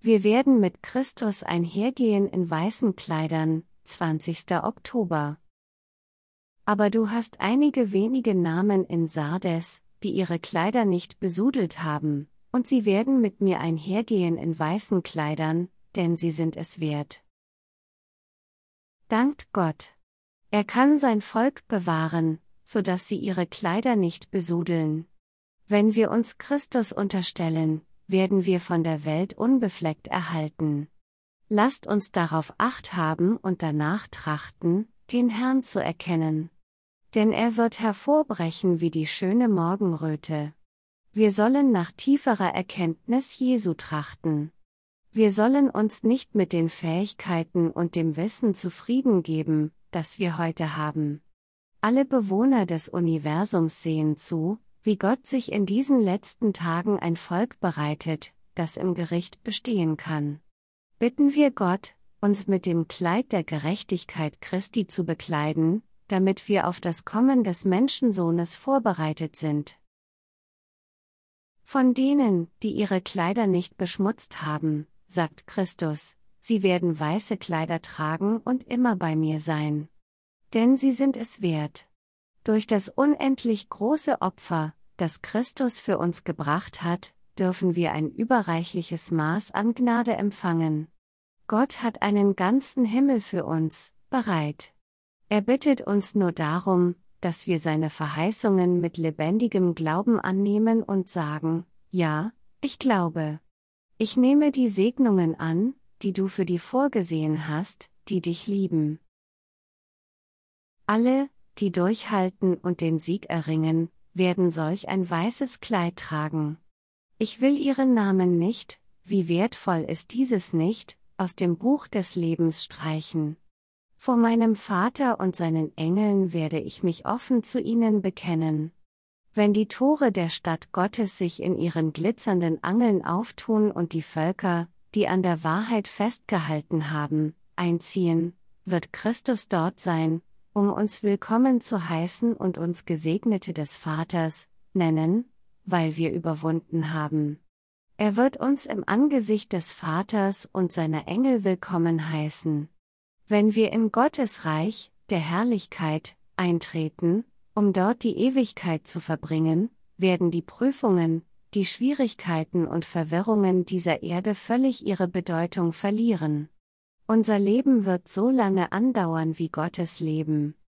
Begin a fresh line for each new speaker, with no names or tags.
Wir werden mit Christus einhergehen in weißen Kleidern, 20. Oktober. Aber du hast einige wenige Namen in Sardes, die ihre Kleider nicht besudelt haben, und sie werden mit mir einhergehen in weißen Kleidern, denn sie sind es wert. Dankt Gott. Er kann sein Volk bewahren, so dass sie ihre Kleider nicht besudeln. Wenn wir uns Christus unterstellen, werden wir von der Welt unbefleckt erhalten. Lasst uns darauf Acht haben und danach trachten, den Herrn zu erkennen. Denn er wird hervorbrechen wie die schöne Morgenröte. Wir sollen nach tieferer Erkenntnis Jesu trachten. Wir sollen uns nicht mit den Fähigkeiten und dem Wissen zufrieden geben, das wir heute haben. Alle Bewohner des Universums sehen zu, wie Gott sich in diesen letzten Tagen ein Volk bereitet, das im Gericht bestehen kann. Bitten wir Gott, uns mit dem Kleid der Gerechtigkeit Christi zu bekleiden, damit wir auf das Kommen des Menschensohnes vorbereitet sind. Von denen, die ihre Kleider nicht beschmutzt haben, sagt Christus, sie werden weiße Kleider tragen und immer bei mir sein. Denn sie sind es wert. Durch das unendlich große Opfer, das Christus für uns gebracht hat, dürfen wir ein überreichliches Maß an Gnade empfangen. Gott hat einen ganzen Himmel für uns bereit. Er bittet uns nur darum, dass wir seine Verheißungen mit lebendigem Glauben annehmen und sagen, ja, ich glaube. Ich nehme die Segnungen an, die du für die vorgesehen hast, die dich lieben. Alle, die durchhalten und den Sieg erringen, werden solch ein weißes Kleid tragen. Ich will ihren Namen nicht, wie wertvoll ist dieses nicht, aus dem Buch des Lebens streichen. Vor meinem Vater und seinen Engeln werde ich mich offen zu ihnen bekennen. Wenn die Tore der Stadt Gottes sich in ihren glitzernden Angeln auftun und die Völker, die an der Wahrheit festgehalten haben, einziehen, wird Christus dort sein, um uns willkommen zu heißen und uns Gesegnete des Vaters nennen, weil wir überwunden haben. Er wird uns im Angesicht des Vaters und seiner Engel willkommen heißen. Wenn wir in Gottes Reich, der Herrlichkeit, eintreten, um dort die Ewigkeit zu verbringen, werden die Prüfungen, die Schwierigkeiten und Verwirrungen dieser Erde völlig ihre Bedeutung verlieren. Unser Leben wird so lange andauern wie Gottes Leben.